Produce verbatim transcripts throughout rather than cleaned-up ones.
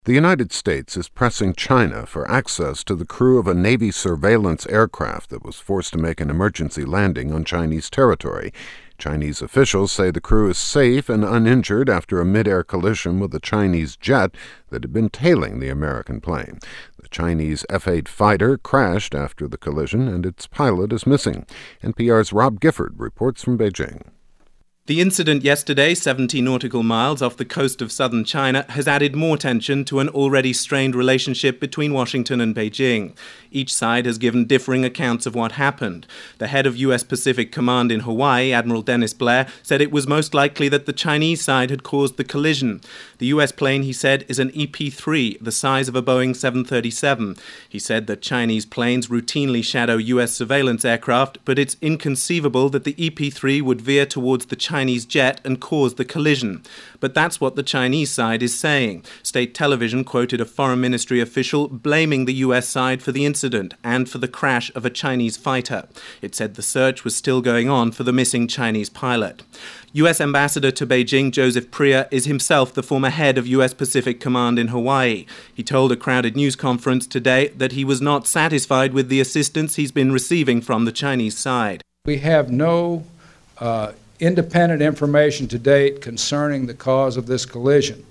The United States is pressing China for access to the crew of a Navy surveillance aircraft that was forced to make an emergency landing on Chinese territory. Chinese officials say the crew is safe and uninjured after a mid-air collision with a Chinese jet that had been tailing the American plane. The Chinese F eight fighter crashed after the collision, and its pilot is missing. N P R's Rob Gifford reports from Beijing. The incident yesterday, seventy nautical miles off the coast of southern China, has added more tension to an already strained relationship between Washington and Beijing. Each side has given differing accounts of what happened. The head of U S Pacific Command in Hawaii, Admiral Dennis Blair, said it was most likely that the Chinese side had caused the collision. The U S plane, he said, is an E P three, the size of a Boeing seven thirty-seven. He said that Chinese planes routinely shadow U S surveillance aircraft, but it's inconceivable that the E P three would veer towards the Chinese jet and cause the collision. But that's what the Chinese side is saying. State television quoted a foreign ministry official blaming the U S side for the incident and for the crash of a Chinese fighter. It said the search was still going on for the missing Chinese pilot. U S Ambassador to Beijing, Joseph Priya, is himself the former head of U S Pacific Command in Hawaii. He told a crowded news conference today that he was not satisfied with the assistance he's been receiving from the Chinese side. We have no uh, independent information to date concerning the cause of this collision.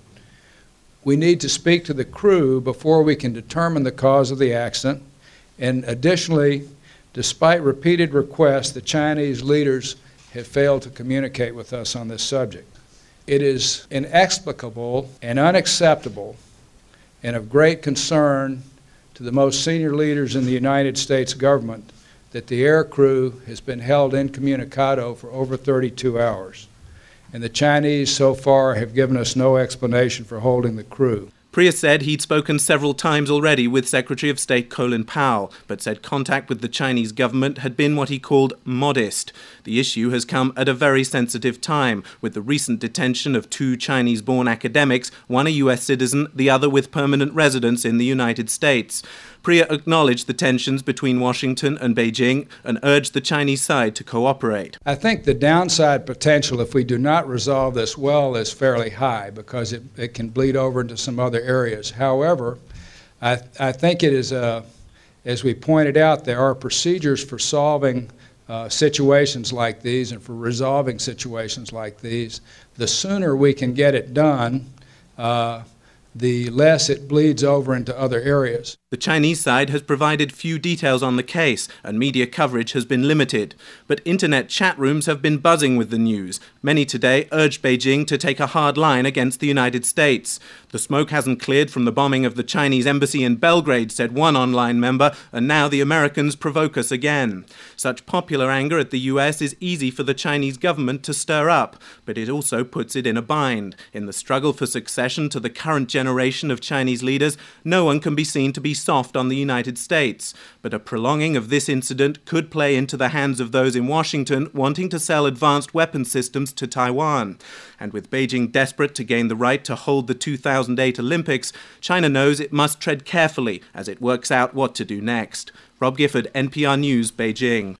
We need to speak to the crew before we can determine the cause of the accident. And additionally, despite repeated requests, the Chinese leaders have failed to communicate with us on this subject. It is inexplicable and unacceptable and of great concern to the most senior leaders in the United States government that the air crew has been held incommunicado for over thirty-two hours. And the Chinese so far have given us no explanation for holding the crew. Priya said he'd spoken several times already with Secretary of State Colin Powell, but said contact with the Chinese government had been what he called modest. The issue has come at a very sensitive time, with the recent detention of two Chinese-born academics, one a U S citizen, the other with permanent residence in the United States. Priya acknowledged the tensions between Washington and Beijing and urged the Chinese side to cooperate. I think the downside potential if we do not resolve this well is fairly high because it, it can bleed over into some other areas. However, I, I think it is, a, as we pointed out, there are procedures for solving uh, situations like these and for resolving situations like these. The sooner we can get it done, uh, the less it bleeds over into other areas. The Chinese side has provided few details on the case, and media coverage has been limited. But internet chat rooms have been buzzing with the news. Many today urged Beijing to take a hard line against the United States. The smoke hasn't cleared from the bombing of the Chinese embassy in Belgrade, said one online member, and now the Americans provoke us again. Such popular anger at the U S is easy for the Chinese government to stir up, but it also puts it in a bind. In the struggle for succession to the current generation of Chinese leaders, no one can be seen to be soft on the United States. But a prolonging of this incident could play into the hands of those in Washington wanting to sell advanced weapon systems to Taiwan. And with Beijing desperate to gain the right to hold the two thousand eight Olympics, China knows it must tread carefully as it works out what to do next. Rob Gifford, N P R News, Beijing.